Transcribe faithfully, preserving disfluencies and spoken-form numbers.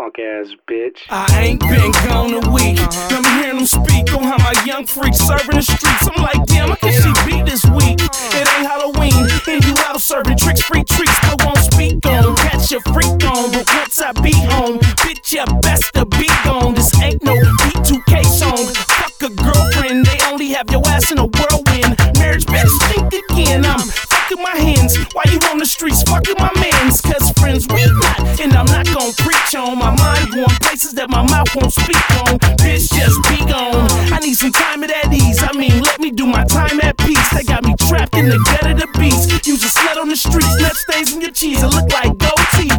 punk ass bitch. I ain't been gone a week. Let me hear them speak on how my young freak serving the streets. I'm like, damn, I can she be this week. It ain't Halloween, and you out serving tricks, free treats. I won't speak on, catch your freak on. But once I be home, bitch, you best to be gone. This ain't no B two K song. Fuck a girlfriend, they only have your ass in a whirlwind. Marriage, bitch, think again. I'm fucking my hands while you on the streets, fucking my mans. Cause friends, we not, and I'm not gon' preach on. My mind going places that my mouth won't speak on. Bitch, just be gone. I need some time at that ease. I mean, let me do my time at peace. They got me trapped in the gut of the beast. Use a slut on the streets, net stains in your cheese. It look like goatee.